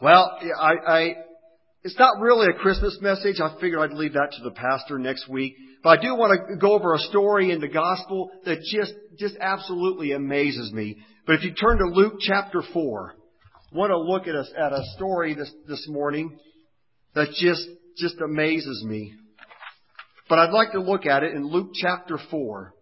Well, it's not really a Christmas message. I figured I'd leave that to the pastor next week. But I do want to go over a story in the gospel that just absolutely amazes me. But if you turn to Luke chapter 4, I want to look at a story this morning that just amazes me. But I'd like to look at it in Luke chapter 4.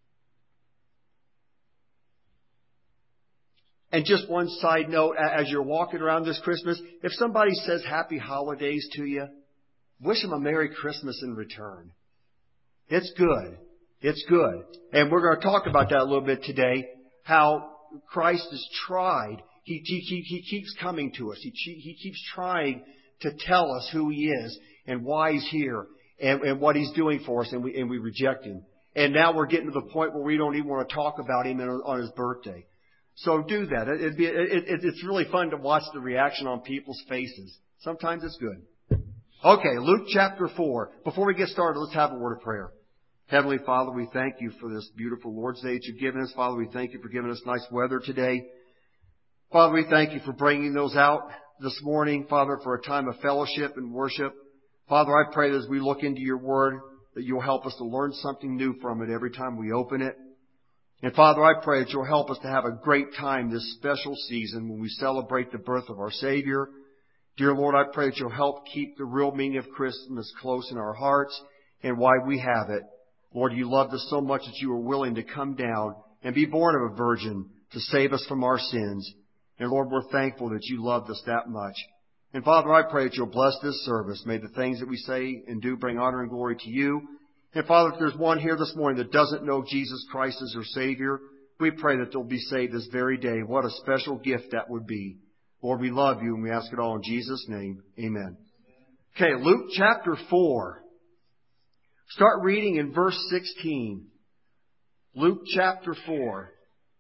And just one side note, as you're walking around this Christmas, if somebody says happy holidays to you, wish them a Merry Christmas in return. It's good. It's good. And we're going to talk about that a little bit today, how Christ is tried. He keeps coming to us. He keeps trying to tell us who He is and why He's here and what He's doing for us, and we reject Him. And now we're getting to the point where we don't even want to talk about Him on His birthday. So do that. It's really fun to watch the reaction on people's faces. Sometimes it's good. Okay, Luke chapter 4. Before we get started, let's have a word of prayer. Heavenly Father, we thank You for this beautiful Lord's Day that You've given us. Father, we thank You for giving us nice weather today. Father, we thank You for bringing those out this morning, Father, for a time of fellowship and worship. Father, I pray that as we look into Your Word, that You'll help us to learn something new from it every time we open it. And Father, I pray that You'll help us to have a great time this special season when we celebrate the birth of our Savior. Dear Lord, I pray that You'll help keep the real meaning of Christmas close in our hearts and why we have it. Lord, You loved us so much that You were willing to come down and be born of a virgin to save us from our sins. And Lord, we're thankful that You loved us that much. And Father, I pray that You'll bless this service. May the things that we say and do bring honor and glory to You. And Father, if there's one here this morning that doesn't know Jesus Christ as their Savior, we pray that they'll be saved this very day. What a special gift that would be. Lord, we love You and we ask it all in Jesus' name. Amen. Okay, Luke chapter 4. Start reading in verse 16. Luke chapter 4.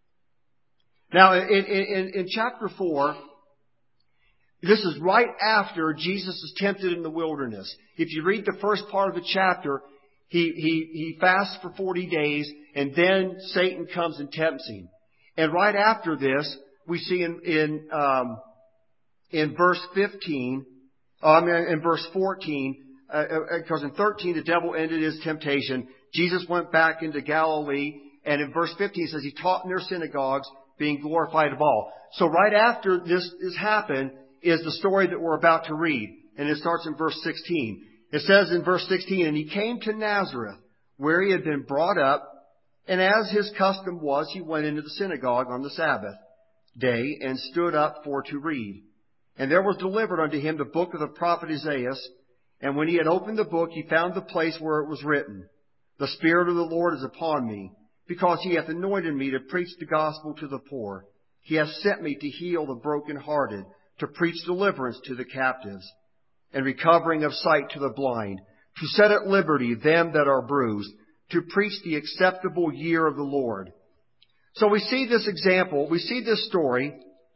Now, in chapter 4, this is right after Jesus is tempted in the wilderness. If you read the first part of the chapter, He fasts for 40 days, and then Satan comes and tempts Him. And right after this, we see in verse 15, in verse 14, because in 13 the devil ended his temptation. Jesus went back into Galilee, and in verse 15 it says He taught in their synagogues, being glorified of all. So right after this has happened is the story that we're about to read, and it starts in verse 16. It says in verse 16, and He came to Nazareth, where He had been brought up, and as His custom was, He went into the synagogue on the Sabbath day, and stood up for to read. And there was delivered unto Him the book of the prophet Isaiah. And when He had opened the book, He found the place where it was written, The Spirit of the Lord is upon me, because He hath anointed me to preach the gospel to the poor. He hath sent me to heal the brokenhearted, to preach deliverance to the captives, and recovering of sight to the blind, to set at liberty them that are bruised, to preach the acceptable year of the Lord. So we see this example, we see this story,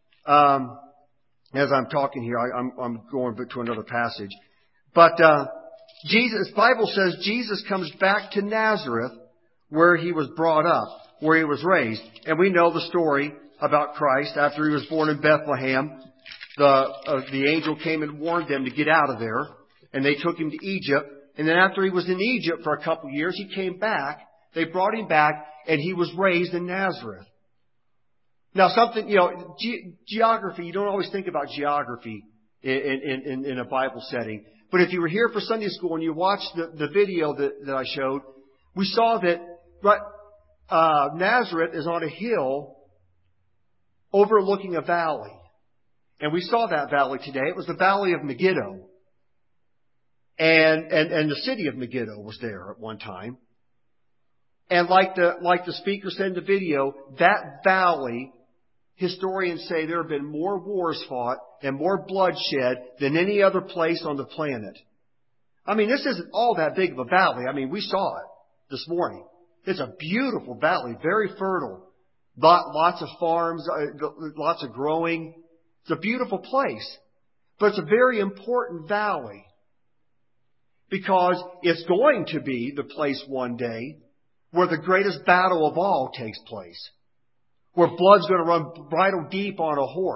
as I'm talking here, I'm going to another passage. But Jesus, the Bible says Jesus comes back to Nazareth, where He was brought up, where He was raised. And we know the story about Christ. After He was born in Bethlehem, the angel came and warned them to get out of there, and they took Him to Egypt. And then after He was in Egypt for a couple of years, He came back. They brought Him back, and He was raised in Nazareth. Now something, geography, you don't always think about geography in a Bible setting. But if you were here for Sunday school and you watched the video that I showed, we saw that Nazareth is on a hill overlooking a valley. And we saw that valley today. It was the valley of Megiddo. And the city of Megiddo was there at one time. And like the speaker said in the video, that valley, historians say there have been more wars fought and more bloodshed than any other place on the planet. I mean, this isn't all that big of a valley. I mean, we saw it this morning. It's a beautiful valley, very fertile. Lots of farms, lots of growing. It's a beautiful place. But it's a very important valley, because it's going to be the place one day where the greatest battle of all takes place, where blood's going to run bridle deep on a horse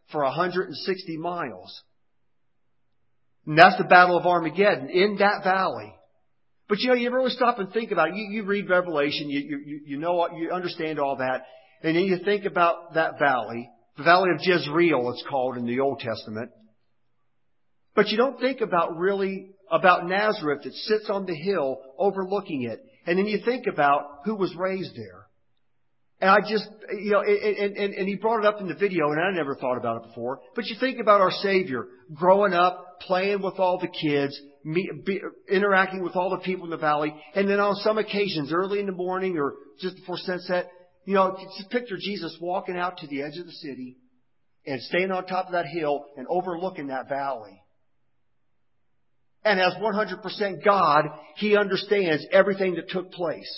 for 160 miles. And that's the Battle of Armageddon in that valley. But you ever really stop and think about it? You read Revelation, you know, you understand all that. And then you think about that valley. The Valley of Jezreel, it's called in the Old Testament. But you don't think about Nazareth that sits on the hill overlooking it. And then you think about who was raised there. And I just, and he brought it up in the video, and I never thought about it before. But you think about our Savior growing up, playing with all the kids, interacting with all the people in the valley, and then on some occasions, early in the morning or just before sunset, just picture Jesus walking out to the edge of the city and staying on top of that hill and overlooking that valley. And as 100% God, He understands everything that took place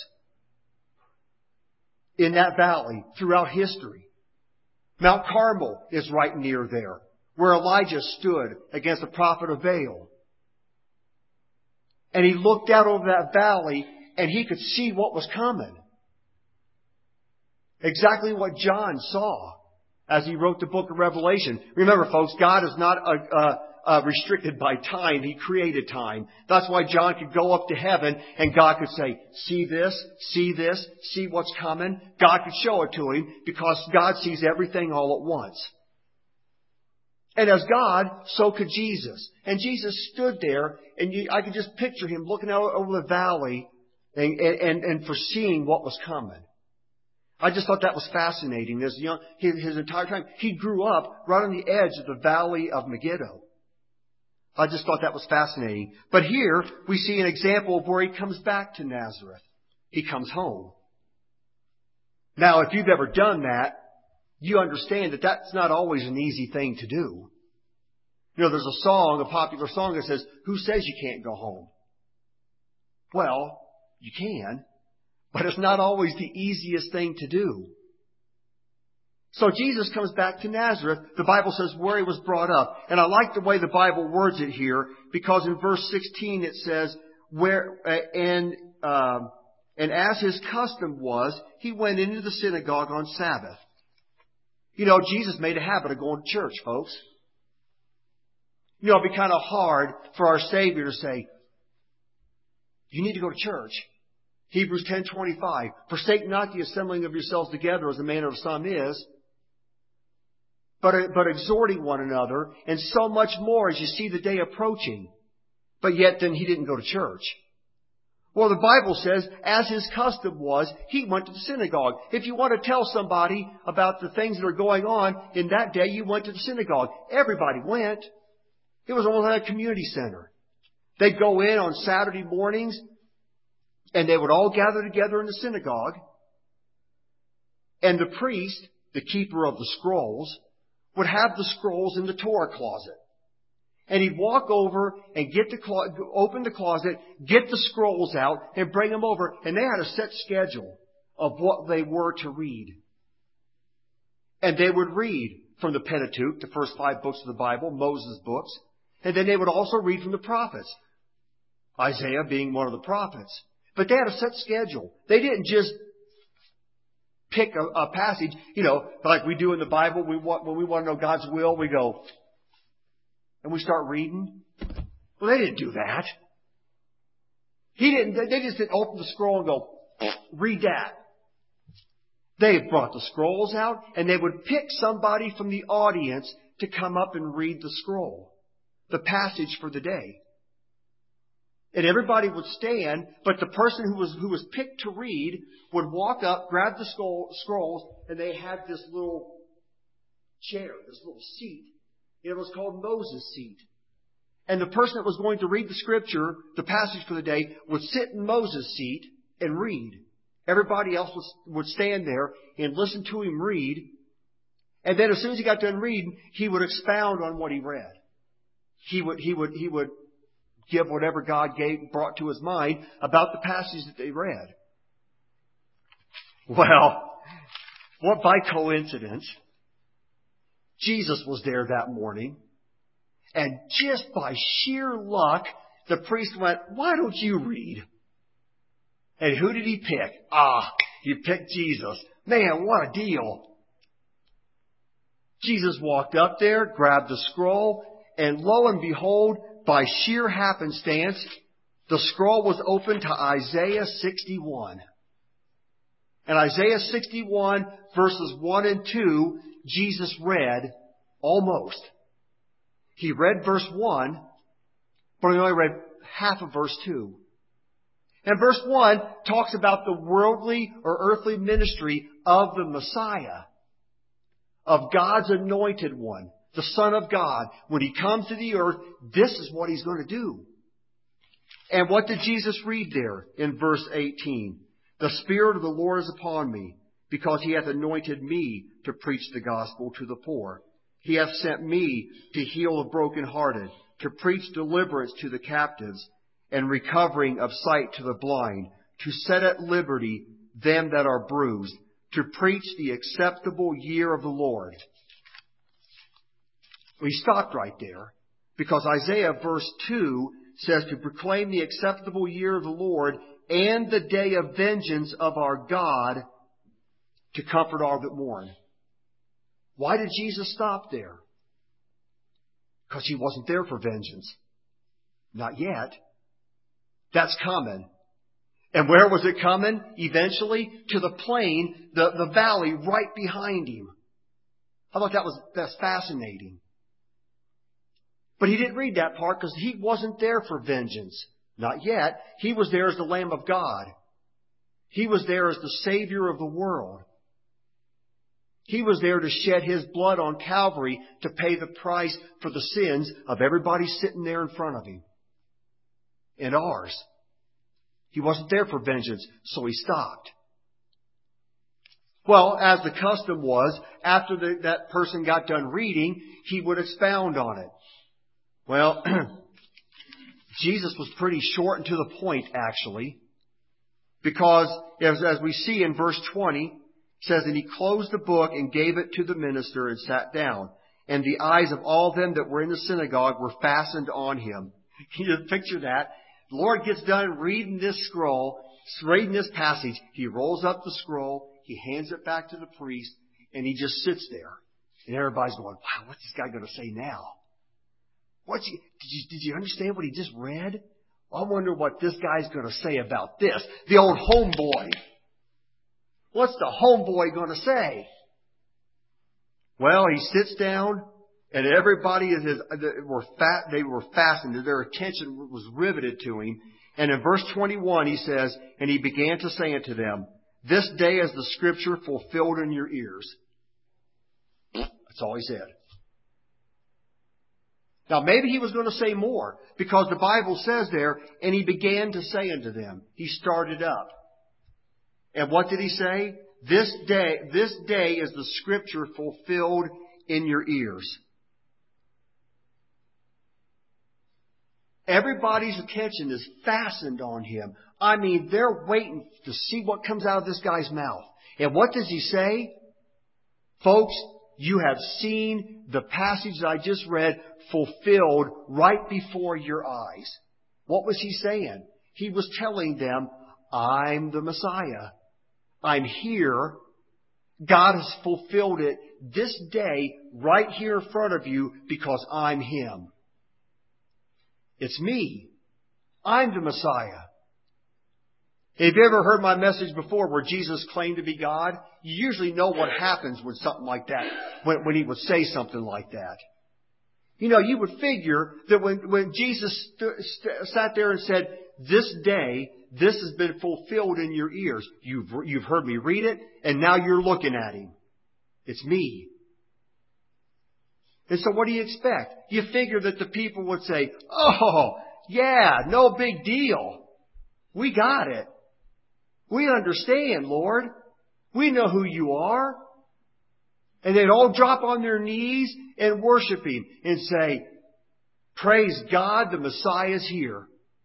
in that valley throughout history. Mount Carmel is right near there, where Elijah stood against the prophet of Baal. And he looked out over that valley and he could see what was coming. Exactly what John saw as he wrote the book of Revelation. Remember, folks, God is not restricted by time. He created time. That's why John could go up to heaven and God could say, see this, see what's coming. God could show it to him because God sees everything all at once. And as God, so could Jesus. And Jesus stood there, and I could just picture him looking out over the valley and foreseeing what was coming. I just thought that was fascinating. His entire time, he grew up right on the edge of the valley of Megiddo. I just thought that was fascinating. But here we see an example of where he comes back to Nazareth. He comes home. Now, if you've ever done that, you understand that that's not always an easy thing to do. There's a song, a popular song that says, "Who says you can't go home?" Well, you can, but it's not always the easiest thing to do. So Jesus comes back to Nazareth. The Bible says where he was brought up. And I like the way the Bible words it here, because in verse 16 it says, and as his custom was, he went into the synagogue on Sabbath. Jesus made a habit of going to church, folks. It'd be kind of hard for our Savior to say, you need to go to church. Hebrews 10:25. Forsake not the assembling of yourselves together as the manner of some is, but exhorting one another, and so much more as you see the day approaching. But yet then he didn't go to church. Well, the Bible says, as his custom was, he went to the synagogue. If you want to tell somebody about the things that are going on in that day, you went to the synagogue. Everybody went. It was almost like a community center. They'd go in on Saturday mornings, and they would all gather together in the synagogue. And the priest, the keeper of the scrolls, would have the scrolls in the Torah closet. And he'd walk over and open the closet, get the scrolls out, and bring them over. And they had a set schedule of what they were to read. And they would read from the Pentateuch, the first 5 books of the Bible, Moses' books. And then they would also read from the prophets, Isaiah being one of the prophets. But they had a set schedule. They didn't just pick a passage, like we do in the Bible. When we want to know God's will, we go and we start reading. Well, they didn't do that. They just didn't open the scroll and go, read that. They brought the scrolls out, and they would pick somebody from the audience to come up and read the scroll, the passage for the day. And everybody would stand, but the person who was picked to read would walk up, grab the scrolls, and they had this little chair, this little seat. It was called Moses' seat. And the person that was going to read the scripture, the passage for the day, would sit in Moses' seat and read. Everybody else would stand there and listen to him read. And then as soon as he got done reading, he would expound on what he read. He would give whatever God brought to his mind about the passage that they read. Well, what by coincidence, Jesus was there that morning, and just by sheer luck, the priest went, "Why don't you read?" And who did he pick? He picked Jesus. Man, what a deal. Jesus walked up there, grabbed the scroll, and lo and behold, by sheer happenstance, the scroll was open to Isaiah 61. And Isaiah 61, verses 1 and 2, Jesus read almost. He read verse 1, but he only read half of verse 2. And verse 1 talks about the worldly or earthly ministry of the Messiah, of God's anointed one, the Son of God. When He comes to the earth, this is what He's going to do. And what did Jesus read there in verse 18? The Spirit of the Lord is upon me, because He hath anointed me to preach the gospel to the poor. He hath sent me to heal the brokenhearted, to preach deliverance to the captives, and recovering of sight to the blind, to set at liberty them that are bruised, to preach the acceptable year of the Lord. We stopped right there, because Isaiah verse 2 says to proclaim the acceptable year of the Lord and the day of vengeance of our God, to comfort all that mourn. Why did Jesus stop there? Because He wasn't there for vengeance. Not yet. That's coming. And where was it coming? Eventually to the plain, the valley right behind Him. I thought that's fascinating. But He didn't read that part because He wasn't there for vengeance. Not yet. He was there as the Lamb of God. He was there as the Savior of the world. He was there to shed His blood on Calvary to pay the price for the sins of everybody sitting there in front of Him. And ours. He wasn't there for vengeance, so He stopped. Well, as the custom was, after that person got done reading, he would expound on it. Well, Jesus was pretty short and to the point, actually. Because, as we see in verse 20, it says, and He closed the book and gave it to the minister and sat down. And the eyes of all them that were in the synagogue were fastened on Him. Can you picture that? The Lord gets done reading this scroll, reading this passage. He rolls up the scroll. He hands it back to the priest. And He just sits there. And everybody's going, wow, what's this guy going to say now? Did you understand what he just read? I wonder what this guy's going to say about this. The old homeboy. What's the homeboy going to say? Well, he sits down, and everybody they were fastened. Their attention was riveted to Him. And in verse 21, He says, and He began to say unto them, this day is the Scripture fulfilled in your ears. That's all He said. Now, maybe He was going to say more, because the Bible says there, and He began to say unto them. He started up. And what did He say? This day is the Scripture fulfilled in your ears. Everybody's attention is fastened on Him. I mean, they're waiting to see what comes out of this guy's mouth. And what does He say? Folks, you have seen the passage that I just read fulfilled right before your eyes. What was He saying? He was telling them, I'm the Messiah. I'm here. God has fulfilled it this day right here in front of you because I'm Him. It's me. I'm the Messiah. Have you ever heard my message before where Jesus claimed to be God? You usually know what happens when something like that, when He would say something like that. You know, you would figure that when Jesus sat there and said, this day, this has been fulfilled in your ears. You've heard me read it, and now you're looking at Him. It's me. And so what do you expect? You figure that the people would say, oh, yeah, no big deal. We got it. We understand, Lord. We know who You are. And they'd all drop on their knees and worship Him and say, praise God, the Messiah is here.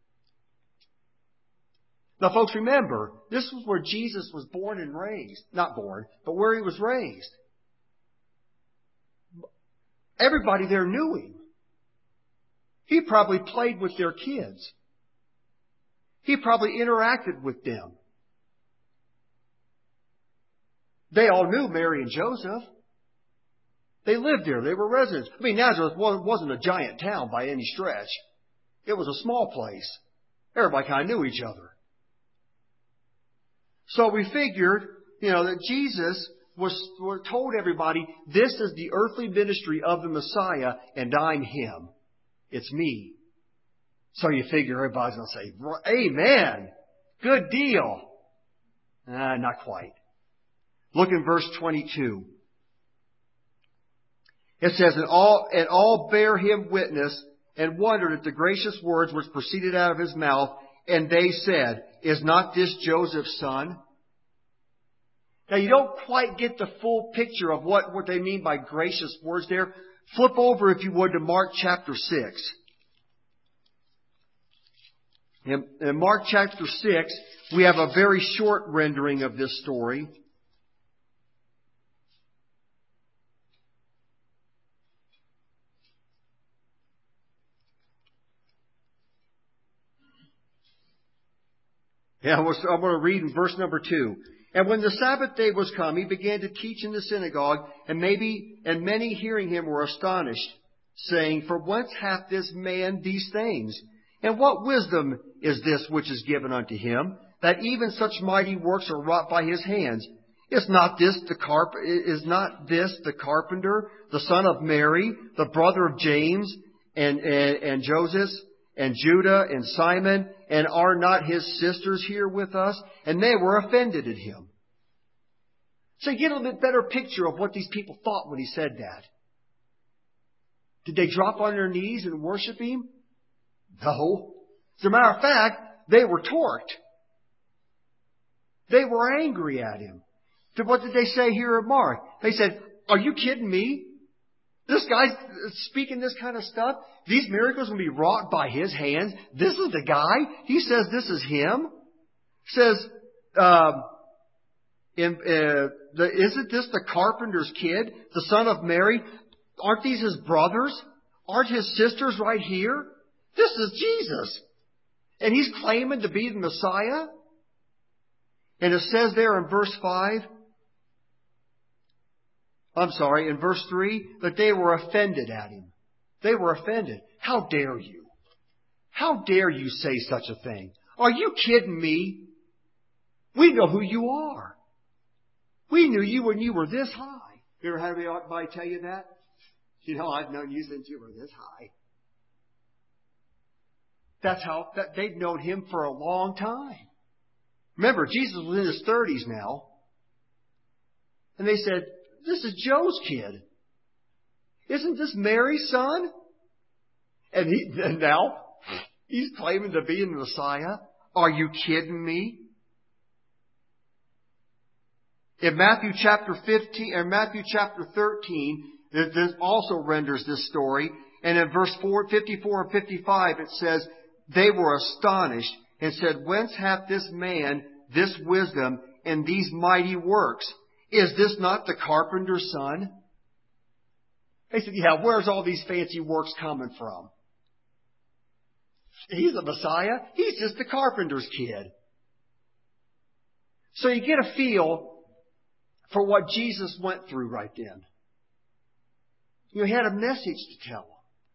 Now, folks, remember, this was where Jesus was born and raised. Not born, but where He was raised. Everybody there knew Him. He probably played with their kids. He probably interacted with them. They all knew Mary and Joseph. They lived there. They were residents. I mean, Nazareth wasn't a giant town by any stretch. It was a small place. Everybody kind of knew each other. So we figured, that Jesus told everybody, this is the earthly ministry of the Messiah, and I'm Him. It's me. So you figure everybody's going to say, amen. Good deal. Not quite. Look in verse 22. It says, and all bare Him witness and wondered at the gracious words which proceeded out of His mouth. And they said, is not this Joseph's son? Now you don't quite get the full picture of what they mean by gracious words there. Flip over, if you would, to Mark chapter 6. In Mark chapter 6, we have a very short rendering of this story. I'm going to read in verse number 2. And when the Sabbath day was come, He began to teach in the synagogue, and many hearing Him were astonished, saying, from whence hath this man these things? And what wisdom is this which is given unto Him, that even such mighty works are wrought by His hands? Is not this the carpenter, the son of Mary, the brother of James, and Joseph, and Judah, and Simon, and are not his sisters here with us? And they were offended at Him. So you get a little bit better picture of what these people thought when He said that. Did they drop on their knees and worship Him? No. As a matter of fact, they were torqued. They were angry at Him. What did they say here at Mark? They said, are you kidding me? This guy's speaking this kind of stuff. These miracles will be wrought by His hands. This is the guy. He says this is Him. Says, isn't this the carpenter's kid, the son of Mary? Aren't these His brothers? Aren't His sisters right here? This is Jesus. And He's claiming to be the Messiah. And it says there in verse 3, that they were offended at Him. They were offended. How dare you? How dare you say such a thing? Are you kidding me? We know who you are. We knew you when you were this high. You ever had anybody tell you that? I've known you since you were this high. They've known Him for a long time. Remember, Jesus was in His 30s now. And they said, this is Joe's kid. Isn't this Mary's son? And now He's claiming to be the Messiah. Are you kidding me? In Matthew chapter 15 or Matthew chapter 13, this also renders this story. And in verse 54 and 55, it says, they were astonished and said, whence hath this man this wisdom and these mighty works? Is this not the carpenter's son? They said, yeah, where's all these fancy works coming from? He's the Messiah. He's just the carpenter's kid. So you get a feel for what Jesus went through right then. He had a message to tell them.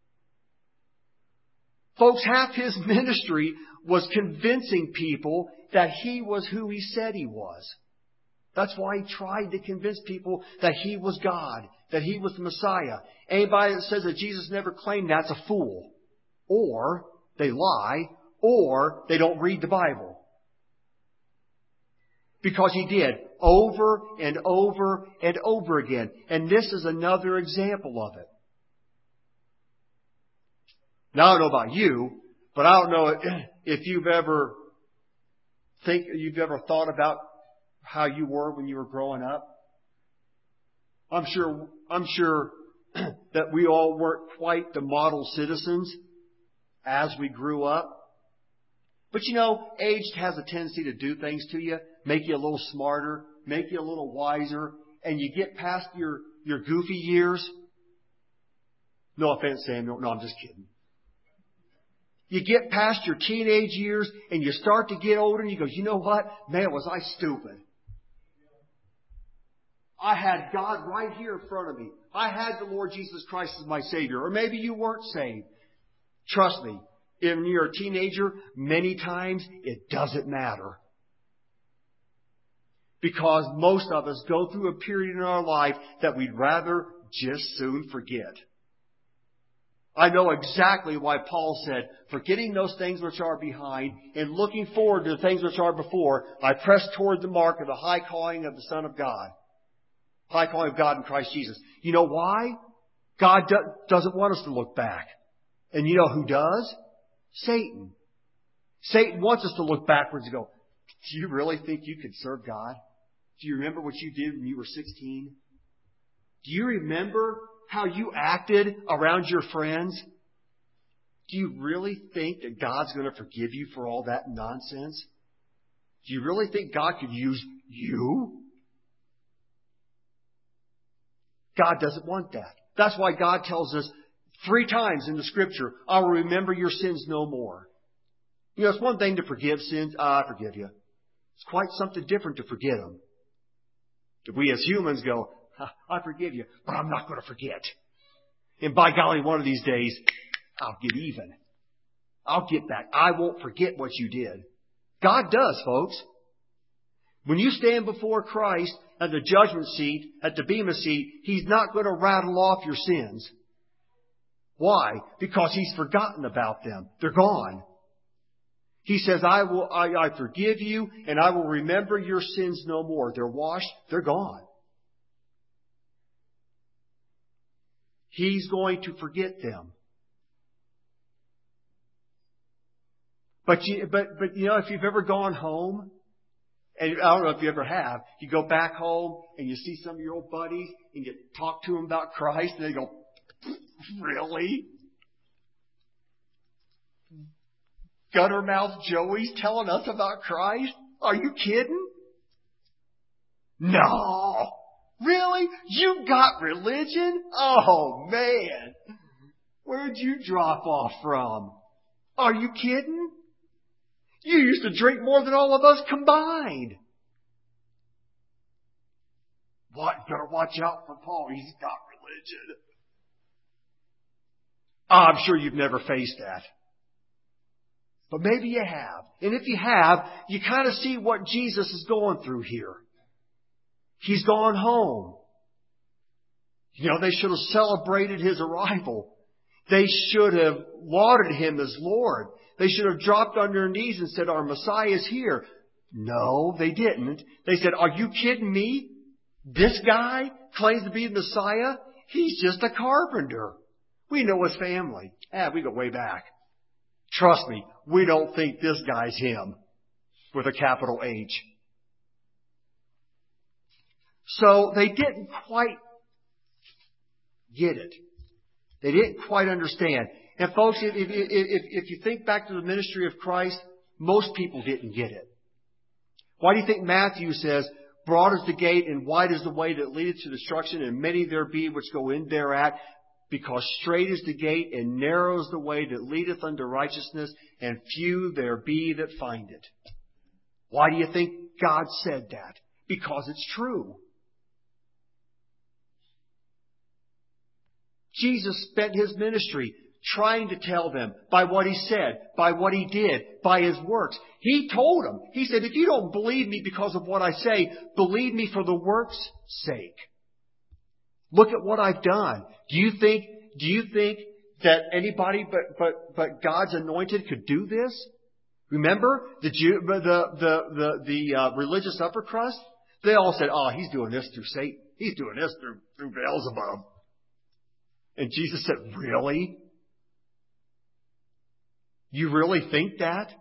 Folks, half His ministry was convincing people that He was who He said He was. That's why He tried to convince people that He was God, that He was the Messiah. Anybody that says that Jesus never claimed that's a fool. Or they lie, or they don't read the Bible. Because He did over and over and over again. And this is another example of it. Now, I don't know about you, but I don't know if you've ever thought about how you were when you were growing up. I'm sure that we all weren't quite the model citizens as we grew up. But age has a tendency to do things to you, make you a little smarter, make you a little wiser, and you get past your goofy years. No offense, Samuel. No, I'm just kidding. You get past your teenage years and you start to get older and you go, you know what? Man, was I stupid. I had God right here in front of me. I had the Lord Jesus Christ as my Savior. Or maybe you weren't saved. Trust me, if you're a teenager, many times it doesn't matter. Because most of us go through a period in our life that we'd rather just soon forget. I know exactly why Paul said, forgetting those things which are behind and looking forward to the things which are before, I press toward the mark of the high calling of the Son of God. High calling of God in Christ Jesus. You know why? God doesn't want us to look back. And you know who does? Satan. Satan wants us to look backwards and go, do you really think you could serve God? Do you remember what you did when you were 16? Do you remember how you acted around your friends? Do you really think that God's going to forgive you for all that nonsense? Do you really think God could use you? God doesn't want that. That's why God tells us 3 times in the Scripture, I will remember your sins no more. You know, it's one thing to forgive sins. I forgive you. It's quite something different to forget them. If we as humans go, I forgive you, but I'm not going to forget. And by golly, one of these days, I'll get even. I'll get back. I won't forget what you did. God does, folks. When you stand before Christ at the judgment seat, at the bema seat, He's not going to rattle off your sins. Why? Because He's forgotten about them. They're gone. He says, I forgive you and I will remember your sins no more. They're washed. They're gone. He's going to forget them. But you know, if you've ever gone home, and I don't know if you ever have, you go back home and you see some of your old buddies and you talk to them about Christ and they go, really? Guttermouth Joey's telling us about Christ? Are you kidding? No. Really? You got religion? Oh, man. Where'd you drop off from? Are you kidding? You used to drink more than all of us combined. What? Better watch out for Paul. He's got religion. I'm sure you've never faced that. But maybe you have. And if you have, you kind of see what Jesus is going through here. He's gone home. You know, they should have celebrated His arrival. They should have lauded Him as Lord. They should have dropped on their knees and said, our Messiah is here. No, they didn't. They said, are you kidding me? This guy claims to be the Messiah? He's just a carpenter. We know his family. We go way back. Trust me, we don't think this guy's him with a capital H. So they didn't quite get it. They didn't quite understand. And folks, if you think back to the ministry of Christ, most people didn't get it. Why do you think Matthew says, broad is the gate and wide is the way that leadeth to destruction, and many there be which go in thereat? Because straight is the gate and narrow is the way that leadeth unto righteousness, and few there be that find it. Why do you think God said that? Because it's true. Jesus spent His ministry trying to tell them by what He said, by what He did, by His works. He told them, He said, if you don't believe me because of what I say, believe me for the works' sake. Look at what I've done. Do you think that anybody but God's anointed could do this? Remember the religious upper crust? They all said, "Oh, he's doing this through Satan. He's doing this through Beelzebub." And Jesus said, "Really? You really think that?"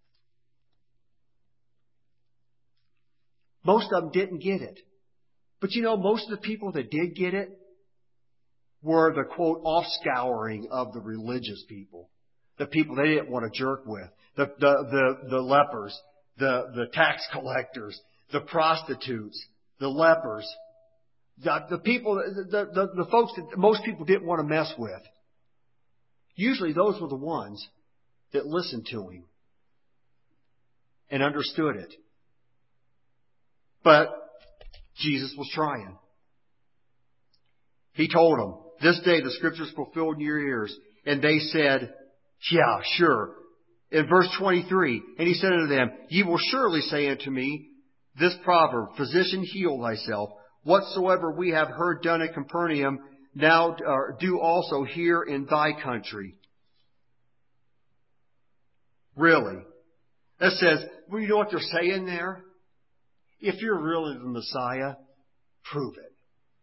Most of them didn't get it. But you know, most of the people that did get it were the, quote, offscouring of the religious people. The people they didn't want to jerk with. The lepers, the tax collectors, the prostitutes, the lepers. The people, the folks that most people didn't want to mess with. Usually those were the ones that listened to Him and understood it. But Jesus was trying. He told them, this day the Scriptures fulfilled in your ears. And they said, yeah, sure. In verse 23, and he said unto them, ye will surely say unto me this proverb, Physician, heal thyself. Whatsoever we have heard done at Capernaum, now do also here in thy country. Really? That says, well, you know what they're saying there? If you're really the Messiah, prove it.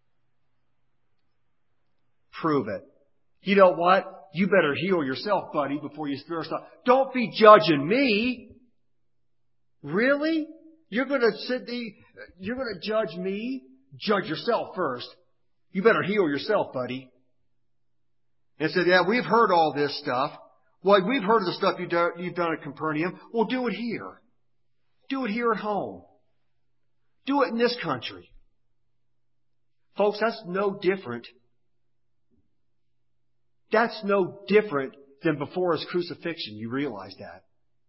Prove it. You know what? You better heal yourself, buddy, before you spare us. Don't be judging me. Really? You're going to judge me? Judge yourself first. You better heal yourself, buddy. And said, yeah, we've heard all this stuff. Well, we've heard of the stuff you've done at Capernaum. Well, do it here. Do it here at home. Do it in this country. Folks, that's no different. That's no different than before his crucifixion. You realize that.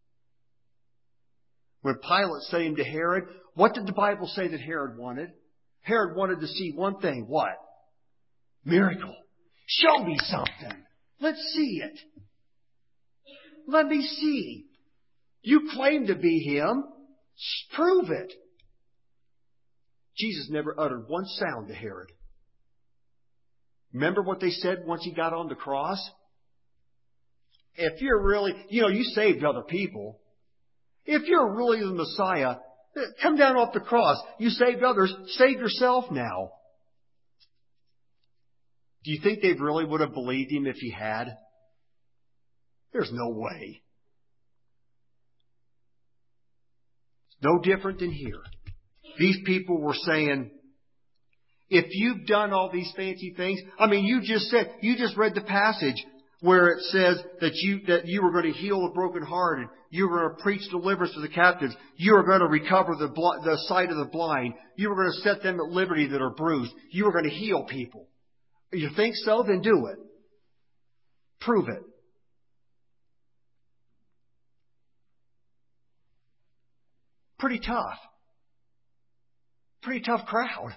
When Pilate said him to Herod, what did the Bible say that Herod wanted? Herod wanted to see one thing. What? Miracle. Show me something. Let's see it. Let me see. You claim to be him. Prove it. Jesus never uttered one sound to Herod. Remember what they said once he got on the cross? If you're really, you saved other people. If you're really the Messiah, come down off the cross. You saved others. Save yourself now. Do you think they really would have believed him if he had? There's no way. It's no different than here. These people were saying, if you've done all these fancy things, you just read the passage where it says that you were going to heal the brokenhearted, you were going to preach deliverance to the captives, you were going to recover the sight of the blind, you were going to set them at liberty that are bruised, you were going to heal people. You think so? Then do it. Prove it. Pretty tough. Pretty tough crowd.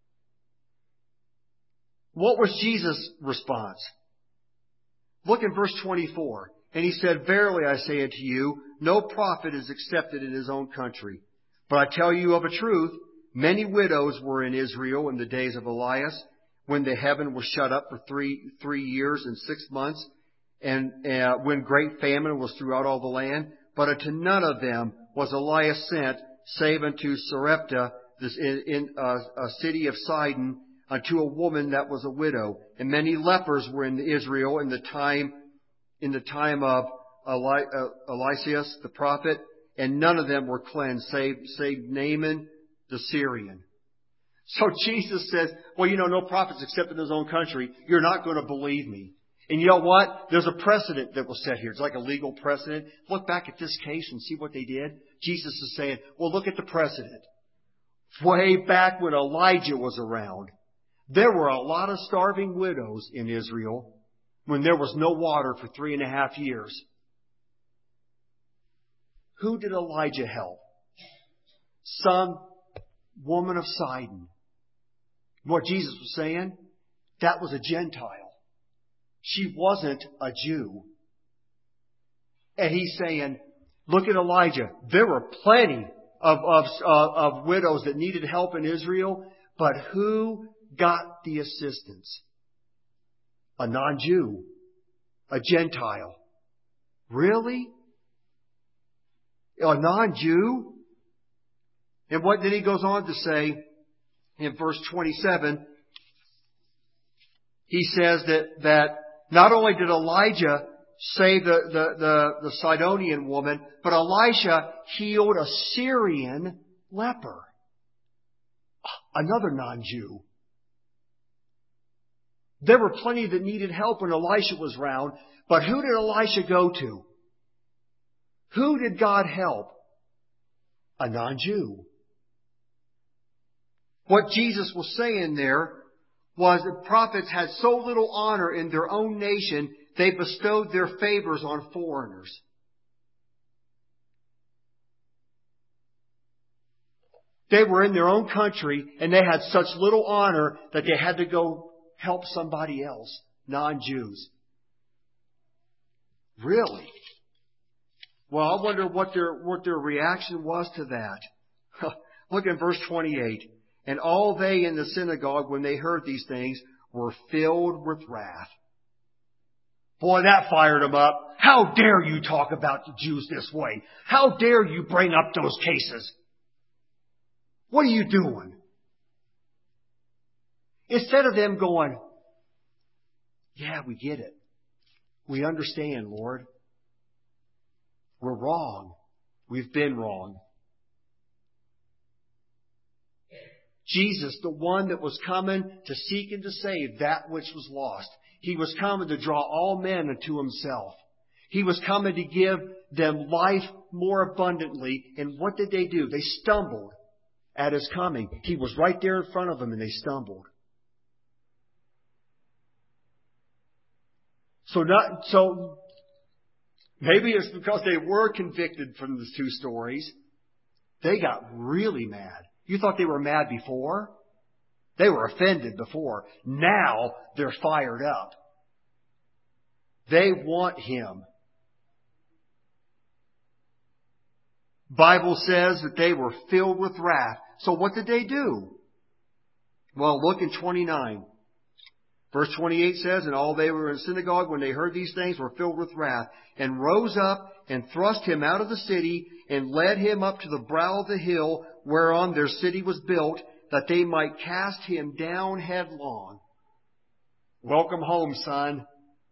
What was Jesus' response? Look in verse 24. And he said, verily I say unto you, no prophet is accepted in his own country. But I tell you of a truth, many widows were in Israel in the days of Elias, when the heaven was shut up for three years and 6 months, and when great famine was throughout all the land. But unto none of them was Elias sent, save unto Sarepta, in a city of Sidon, unto a woman that was a widow. And many lepers were in Israel in the time of Eliseus the prophet, and none of them were cleansed, save Naaman the Syrian. So Jesus says, well, no prophet's accepted in his own country. You're not going to believe me. And you know what? There's a precedent that was set here. It's like a legal precedent. Look back at this case and see what they did. Jesus is saying, well, look at the precedent. Way back when Elijah was around, there were a lot of starving widows in Israel when there was no water for 3.5 years. Who did Elijah help? Some woman of Sidon. What Jesus was saying, that was a Gentile. She wasn't a Jew. And he's saying, look at Elijah. There were plenty of widows that needed help in Israel, but who got the assistance? A non-Jew. A Gentile. Really? A non-Jew? And what then he goes on to say in verse 27, he says that not only did Elijah save the Sidonian woman, but Elisha healed a Syrian leper. Another non-Jew. There were plenty that needed help when Elisha was around, but who did Elisha go to? Who did God help? A non-Jew. What Jesus was saying there was that prophets had so little honor in their own nation, they bestowed their favors on foreigners. They were in their own country and they had such little honor that they had to go help somebody else, non-Jews. Really? Well, I wonder what their reaction was to that. Look in verse 28. And all they in the synagogue, when they heard these things, were filled with wrath. Boy, that fired them up. How dare you talk about the Jews this way? How dare you bring up those cases? What are you doing? Instead of them going, yeah, we get it. We understand, Lord. We're wrong. We've been wrong. Jesus, the one that was coming to seek and to save that which was lost. He was coming to draw all men unto Himself. He was coming to give them life more abundantly. And what did they do? They stumbled at His coming. He was right there in front of them and they stumbled. So maybe it's because they were convicted from the two stories. They got really mad. You thought they were mad before? They were offended before. Now they're fired up. They want Him. Bible says that they were filled with wrath. So what did they do? Well, look in 29. Verse 28 says, and all they were in the synagogue when they heard these things were filled with wrath, and rose up and thrust Him out of the city, and led Him up to the brow of the hill whereon their city was built, that they might cast Him down headlong. Welcome home, son.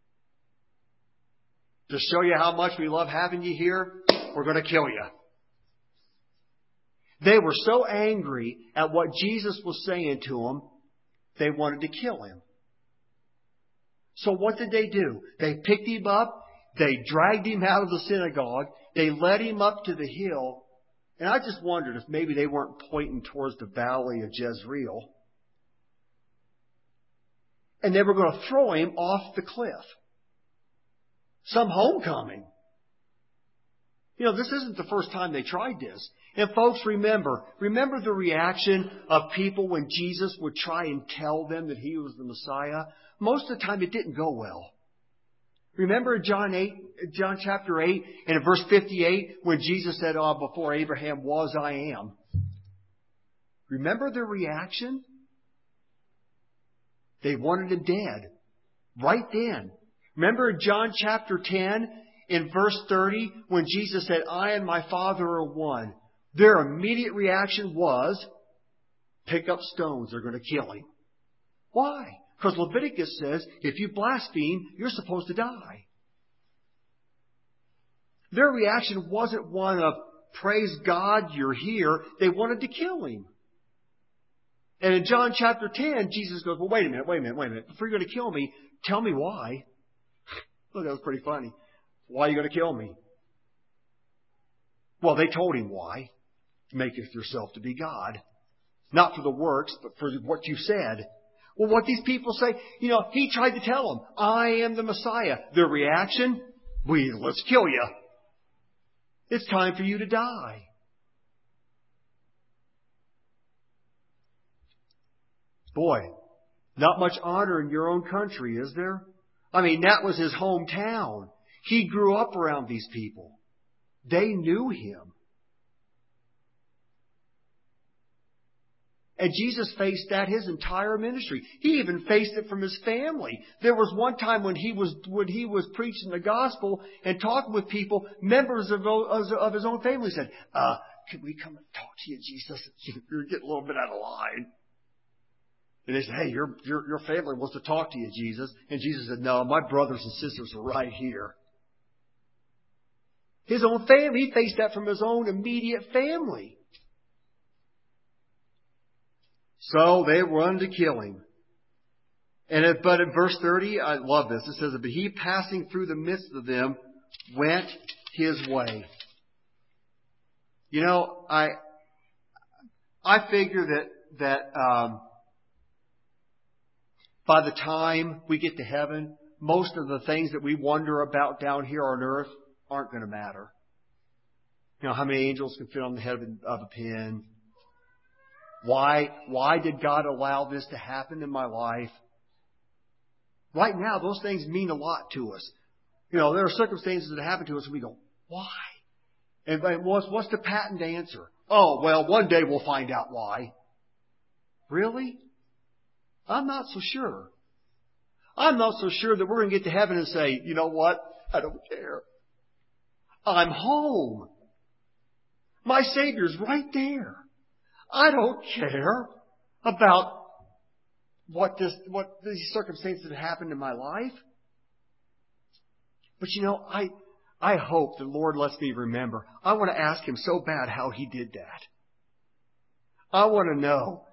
To show you how much we love having you here, we're going to kill you. They were so angry at what Jesus was saying to them, they wanted to kill Him. So what did they do? They picked Him up, they dragged Him out of the synagogue, they led Him up to the hill, and I just wondered if maybe they weren't pointing towards the valley of Jezreel. And they were going to throw Him off the cliff. Some homecoming. You know, this isn't the first time they tried this. And folks, remember the reaction of people when Jesus would try and tell them that He was the Messiah? Most of the time it didn't go well. Remember in John chapter 8 and in verse 58 when Jesus said, before Abraham was, I am. Remember their reaction? They wanted Him dead. Right then. Remember in John chapter 10 in verse 30 when Jesus said, I and my Father are one. Their immediate reaction was, pick up stones, they're going to kill Him. Why? Because Leviticus says, if you blaspheme, you're supposed to die. Their reaction wasn't one of, praise God, you're here. They wanted to kill Him. And in John chapter 10, Jesus goes, well, wait a minute. Before you're going to kill me, tell me why. Look, that was pretty funny. Why are you going to kill me? Well, they told Him why. Maketh yourself to be God. Not for the works, but for what you said. Well, what these people say, He tried to tell them, I am the Messiah. Their reaction, let's kill you. It's time for you to die. Boy, not much honor in your own country, is there? I mean, that was His hometown. He grew up around these people. They knew Him. And Jesus faced that His entire ministry. He even faced it from His family. There was one time when He was preaching the gospel and talking with people, members of His own family said, can we come and talk to you, Jesus? You're getting a little bit out of line. And they said, hey, your family wants to talk to you, Jesus. And Jesus said, no, my brothers and sisters are right here. His own family, He faced that from His own immediate family. So they wanted to kill Him. But in verse 30, I love this. It says, but He passing through the midst of them went His way. I figure that by the time we get to heaven, most of the things that we wonder about down here on earth aren't going to matter. How many angels can fit on the head of a pin? Why did God allow this to happen in my life? Right now, those things mean a lot to us. There are circumstances that happen to us and we go, why? And what's the patent answer? Oh, well, one day we'll find out why. Really? I'm not so sure. I'm not so sure that we're going to get to heaven and say, you know what? I don't care. I'm home. My Savior's right there. I don't care about what these circumstances that happened in my life. But I hope the Lord lets me remember. I want to ask Him so bad how He did that. I want to know.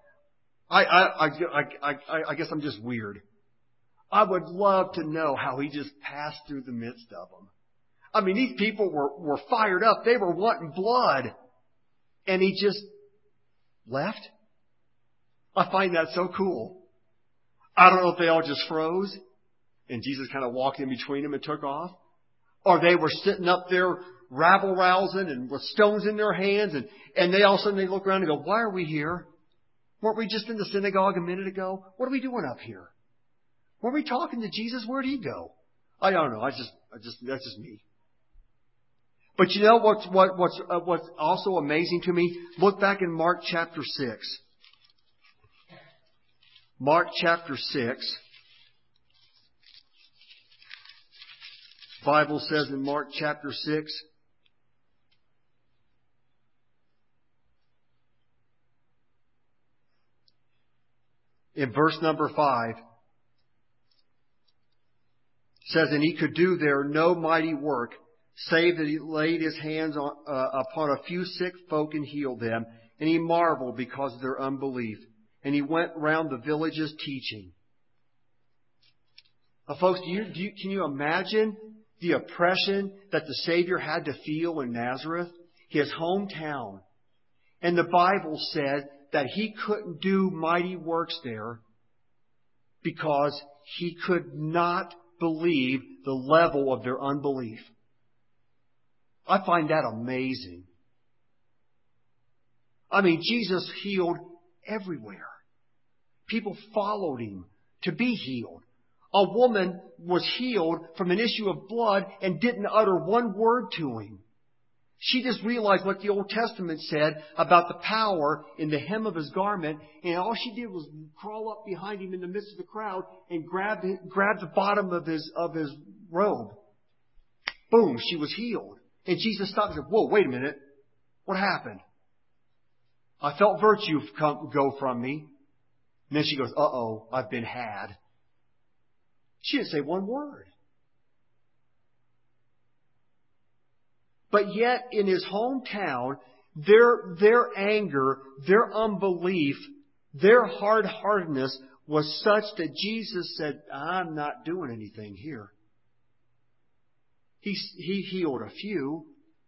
I guess I'm just weird. I would love to know how He just passed through the midst of them. I mean, these people were fired up. They were wanting blood. And He just left. I find that so cool. I don't know if they all just froze and Jesus kind of walked in between them and took off. Or they were sitting up there rabble-rousing and with stones in their hands. And they all of a sudden they look around and go, why are we here? Weren't we just in the synagogue a minute ago? What are we doing up here? Were we talking to Jesus? Where'd He go? I don't know. That's just me. But what's also amazing to me? Look back in Mark chapter 6. Mark chapter 6. Bible says in Mark chapter 6. In verse number 5. Says, and He could do there no mighty work, save that He laid His hands upon a few sick folk and healed them. And He marveled because of their unbelief. And He went round the villages teaching. Now, folks, can you imagine the oppression that the Savior had to feel in Nazareth, His hometown? And the Bible said that He couldn't do mighty works there because He could not believe the level of their unbelief. I find that amazing. I mean, Jesus healed everywhere. People followed Him to be healed. A woman was healed from an issue of blood and didn't utter one word to Him. She just realized what the Old Testament said about the power in the hem of His garment, and all she did was crawl up behind Him in the midst of the crowd and grab the bottom of his robe. Boom, she was healed. And Jesus stopped and said, whoa, wait a minute. What happened? I felt virtue go from me. And then she goes, uh-oh, I've been had. She didn't say one word. But yet, in His hometown, their anger, their unbelief, their hard-heartedness was such that Jesus said, I'm not doing anything here. He healed a few.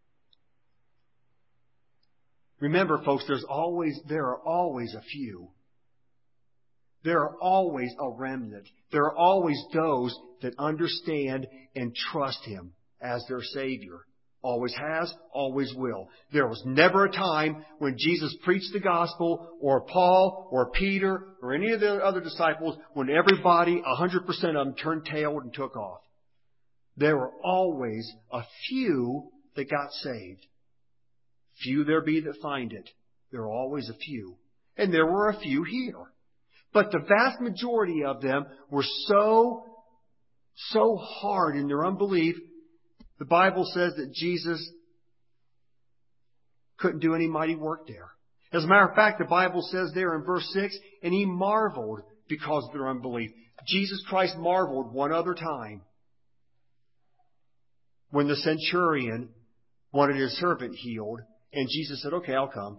Remember, folks, there are always a few. There are always a remnant. There are always those that understand and trust Him as their Savior. Always has, always will. There was never a time when Jesus preached the gospel, or Paul, or Peter, or any of the other disciples, when everybody, 100% of them, turned tail and took off. There were always a few that got saved. Few there be that find it. There are always a few. And there were a few here. But the vast majority of them were so hard in their unbelief. The Bible says that Jesus couldn't do any mighty work there. As a matter of fact, the Bible says there in verse 6, and He marveled because of their unbelief. Jesus Christ marveled one other time when the centurion wanted his servant healed, and Jesus said, okay, I'll come.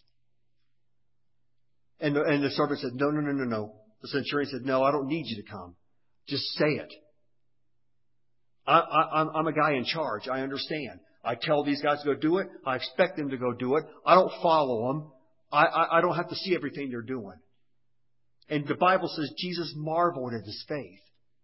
And the servant said, no. The centurion said, no, I don't need you to come. Just say it. I'm a guy in charge. I understand. I tell these guys to go do it. I expect them to go do it. I don't follow them. I don't have to see everything they're doing. And the Bible says Jesus marveled at his faith.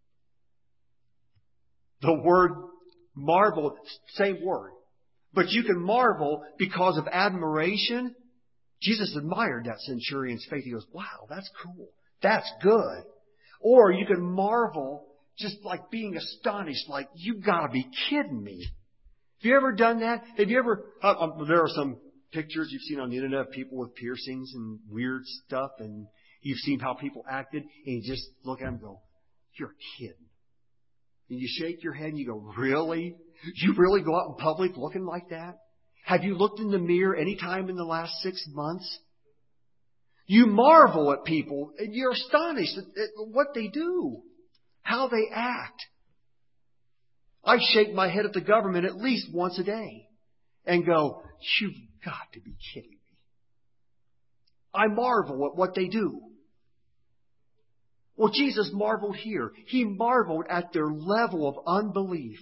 The word marvel, same word. But you can marvel because of admiration. Jesus admired that centurion's faith. He goes, wow, that's cool. That's good. Or you can marvel just like being astonished, like, you gotta be kidding me. Have you ever done that? Have you ever, there are some pictures you've seen on the internet of people with piercings and weird stuff, and you've seen how people acted, and you just look at them and go, you're kidding. And you shake your head and you go, really? You really go out in public looking like that? Have you looked in the mirror any time in the last 6 months? You marvel at people and you're astonished at what they do, how they act. I shake my head at the government at least once a day and go, you've got to be kidding me. I marvel at what they do. Well, Jesus marveled here. He marveled at their level of unbelief.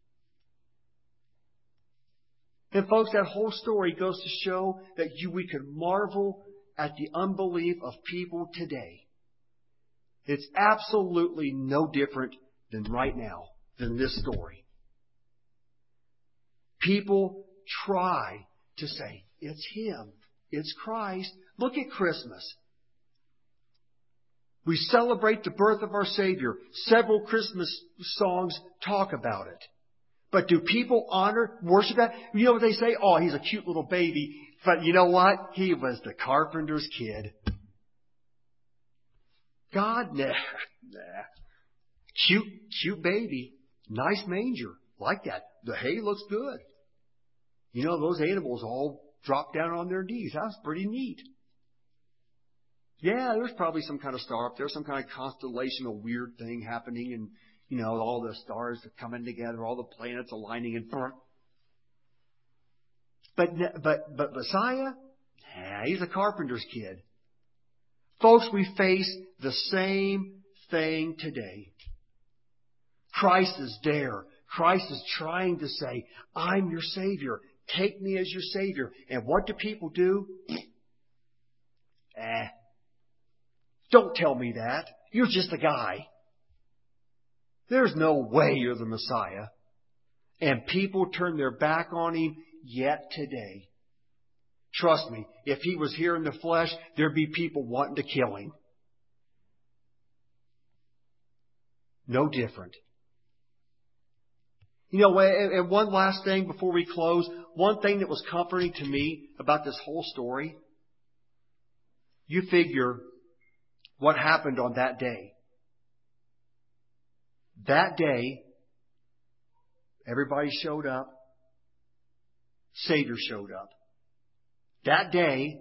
And folks, that whole story goes to show that we can marvel at the unbelief of people today. It's absolutely no different than right now, than this story. People try to say, it's Him, it's Christ. Look at Christmas. We celebrate the birth of our Savior. Several Christmas songs talk about it. But do people honor, worship that? You know what they say? Oh, he's a cute little baby. But you know what? He was the carpenter's kid. God, nah. Cute baby. Nice manger. Like that. The hay looks good. You know, those animals all drop down on their knees. That's pretty neat. Yeah, there's probably some kind of star up there, some kind of constellational weird thing happening, and, you know, all the stars are coming together, all the planets aligning, and But Messiah? Nah, he's a carpenter's kid. Folks, we face the same thing today. Christ is there. Christ is trying to say, I'm your Savior. Take me as your Savior. And what do people do? Don't tell me that. You're just a guy. There's no way you're the Messiah. And people turn their back on Him yet today. Trust me, if He was here in the flesh, there'd be people wanting to kill Him. No different. You know, and one last thing before we close. One thing that was comforting to me about this whole story. You figure what happened on that day. That day, everybody showed up. Savior showed up. That day,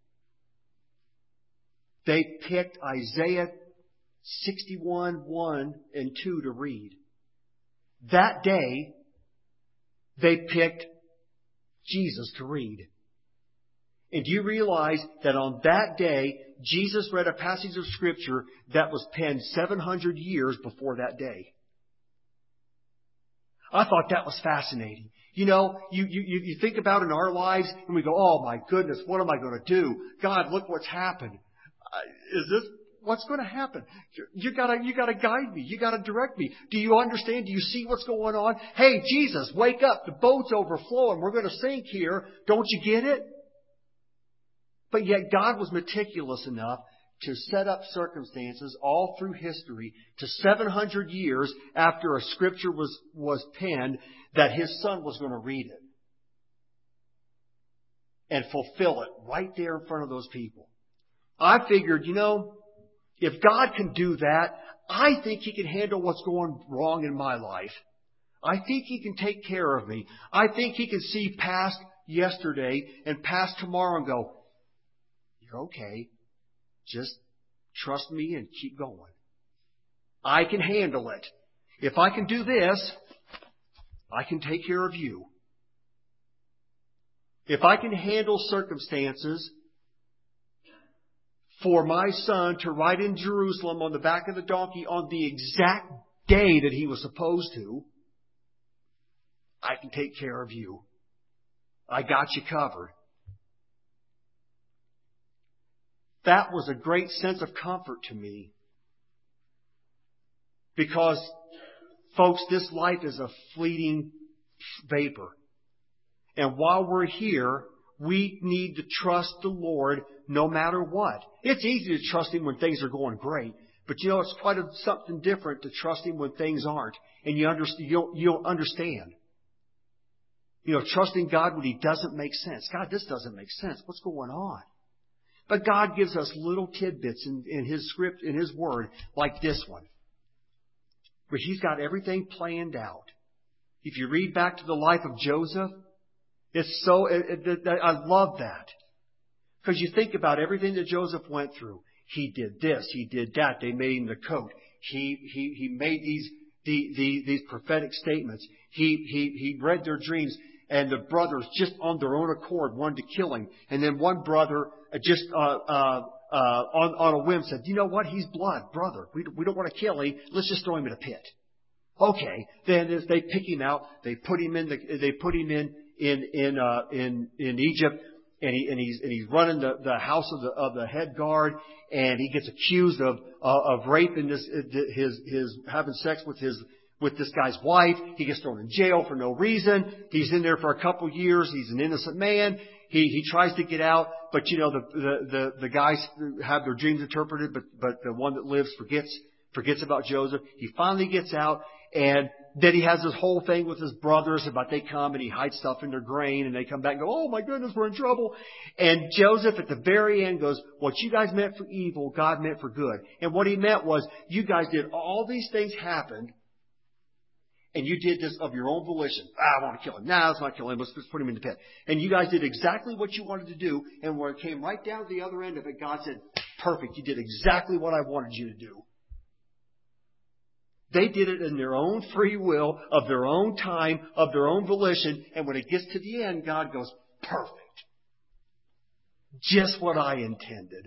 they picked Isaiah 61, 1 and 2 to read. That day, they picked Jesus to read. And do you realize that on that day, Jesus read a passage of Scripture that was penned 700 years before that day? I thought that was fascinating. You know, you think about in our lives and we go, oh my goodness, what am I going to do? God, look what's happened. Is this what's going to happen? You gotta guide me. You gotta direct me. Do you understand? Do you see what's going on? Hey, Jesus, wake up. The boat's overflowing. We're going to sink here. Don't you get it? But yet God was meticulous enough to set up circumstances all through history to 700 years after a scripture was penned that His Son was going to read it and fulfill it right there in front of those people. I figured, you know, if God can do that, I think He can handle what's going wrong in my life. I think He can take care of me. I think He can see past yesterday and past tomorrow and go, you're okay. Just trust me and keep going. I can handle it. If I can do this, I can take care of you. If I can handle circumstances for my son to ride in Jerusalem on the back of the donkey on the exact day that he was supposed to, I can take care of you. I got you covered. That was a great sense of comfort to me. Because, folks, this life is a fleeting vapor. And while we're here, we need to trust the Lord no matter what. It's easy to trust Him when things are going great. But it's quite something different to trust Him when things aren't. And you don't understand. Trusting God when He doesn't make sense. God, this doesn't make sense. What's going on? But God gives us little tidbits in His script, in His Word, like this one. Where He's got everything planned out. If you read back to the life of Joseph, I love that. Because you think about everything that Joseph went through. He did this, he did that. They made him the coat. He made these prophetic statements. He read their dreams, and the brothers just on their own accord wanted to kill him. And then one brother just on a whim said, "You know what? He's blood, brother. We don't want to kill him. Let's just throw him in a pit." Okay. Then as they pick him out, they put him in Egypt. And he's running the house of the head guard, and he gets accused of raping his having sex with this guy's wife. He gets thrown in jail for no reason. He's in there for a couple years. He's an innocent man. He tries to get out, but the guys have their dreams interpreted, but the one that lives forgets about Joseph. He finally gets out, and then he has this whole thing with his brothers about they come and he hides stuff in their grain, and they come back and go, "Oh my goodness, we're in trouble." And Joseph at the very end goes, "What you guys meant for evil, God meant for good." And what he meant was, you guys did all these things happen, and you did this of your own volition. I want to kill him. No, let's not kill him. Let's put him in the pit. And you guys did exactly what you wanted to do. And when it came right down to the other end of it, God said, "Perfect. You did exactly what I wanted you to do." They did it in their own free will, of their own time, of their own volition. And when it gets to the end, God goes, "Perfect. Just what I intended."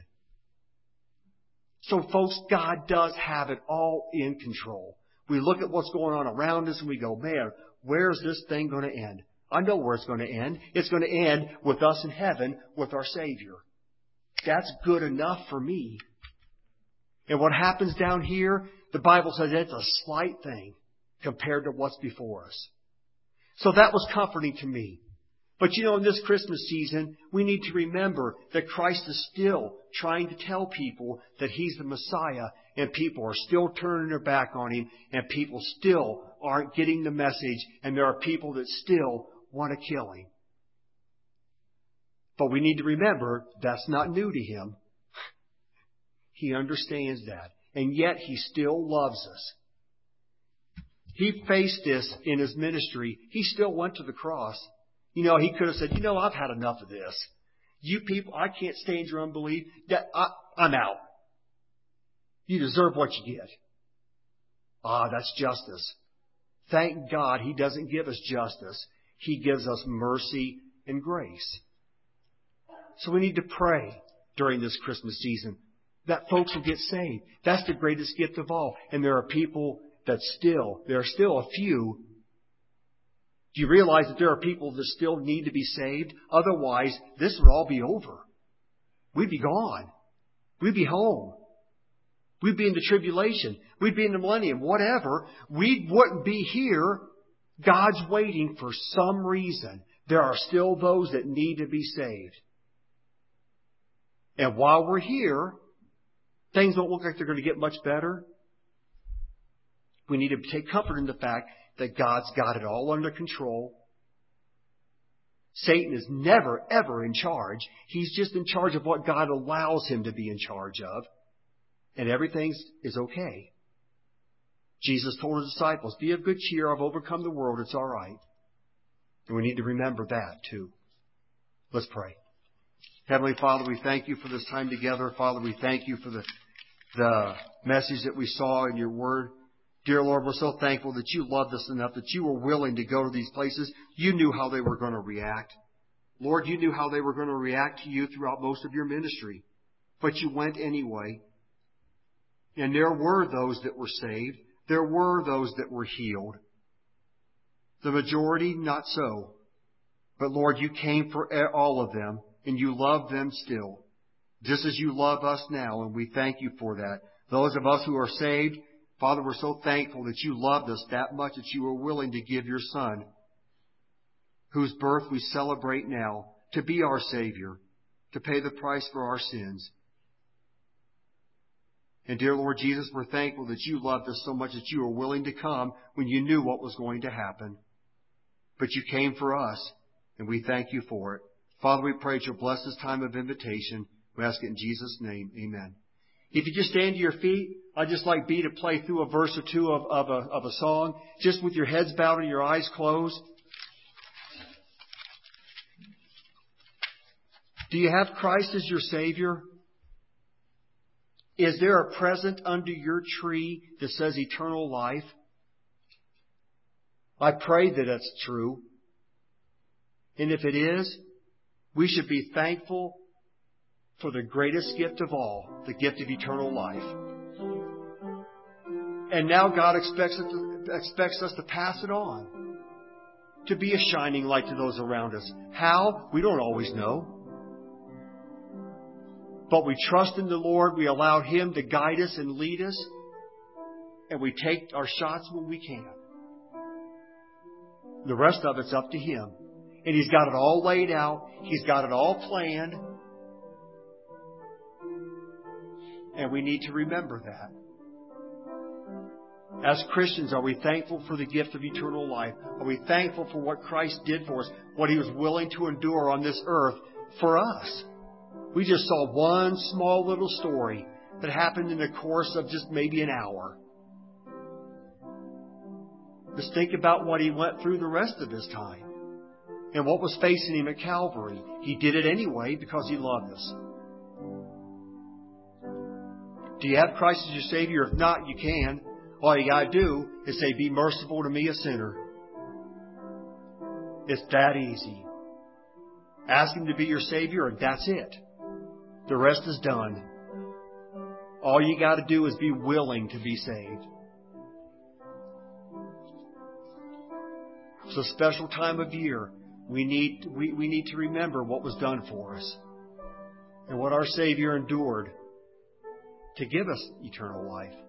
So folks, God does have it all in control. We look at what's going on around us and we go, "Man, where's this thing going to end?" I know where it's going to end. It's going to end with us in heaven with our Savior. That's good enough for me. And what happens down here, the Bible says it's a slight thing compared to what's before us. So that was comforting to me. But in this Christmas season, we need to remember that Christ is still trying to tell people that He's the Messiah, and people are still turning their back on Him, and people still aren't getting the message, and there are people that still want to kill Him. But we need to remember that's not new to Him. He understands that. And yet He still loves us. He faced this in His ministry. He still went to the cross. He could have said, "I've had enough of this. You people, I can't stand your unbelief. I'm out. You deserve what you get." That's justice. Thank God He doesn't give us justice. He gives us mercy and grace. So we need to pray during this Christmas season that folks will get saved. That's the greatest gift of all. And there are people there are still a few. Do you realize that there are people that still need to be saved? Otherwise, this would all be over. We'd be gone. We'd be home. We'd be in the tribulation. We'd be in the millennium. Whatever. We wouldn't be here. God's waiting for some reason. There are still those that need to be saved. And while we're here, things don't look like they're going to get much better. We need to take comfort in the fact that God's got it all under control. Satan is never, ever in charge. He's just in charge of what God allows him to be in charge of. And everything is okay. Jesus told His disciples, "Be of good cheer. I've overcome the world. It's all right." And we need to remember that too. Let's pray. Heavenly Father, we thank You for this time together. Father, we thank You for the message that we saw in Your Word. Dear Lord, we're so thankful that You loved us enough, that You were willing to go to these places. You knew how they were going to react. Lord, You knew how they were going to react to You throughout most of Your ministry. But You went anyway. And there were those that were saved. There were those that were healed. The majority, not so. But Lord, You came for all of them, and You love them still, just as You love us now, and we thank You for that. Those of us who are saved, Father, we're so thankful that You loved us that much that You were willing to give Your Son, whose birth we celebrate now, to be our Savior, to pay the price for our sins. And dear Lord Jesus, we're thankful that you loved us so much that you were willing to come when you knew what was going to happen. But you came for us, and we thank you for it. Father, we pray that you'll bless this time of invitation. We ask it in Jesus' name. Amen. If you just stand to your feet, I'd just like B to play through a verse or two of a song, just with your heads bowed and your eyes closed. Do you have Christ as your Savior? Is there a present under your tree that says eternal life? I pray that that's true. And if it is, we should be thankful for the greatest gift of all, the gift of eternal life. And now God expects us to pass it on, to be a shining light to those around us. How? We don't always know. But we trust in the Lord, we allow Him to guide us and lead us, and we take our shots when we can. The rest of it's up to Him. And He's got it all laid out. He's got it all planned. And we need to remember that. As Christians, are we thankful for the gift of eternal life? Are we thankful for what Christ did for us, what He was willing to endure on this earth for us? We just saw one small little story that happened in the course of just maybe an hour. Just think about what He went through the rest of His time and what was facing Him at Calvary. He did it anyway because He loved us. Do you have Christ as your Savior? If not, you can. All you got to do is say, be merciful to me, a sinner. It's that easy. Ask Him to be your Savior, and that's it. The rest is done. All you got to do is be willing to be saved. It's a special time of year. We need to remember what was done for us and what our Savior endured to give us eternal life.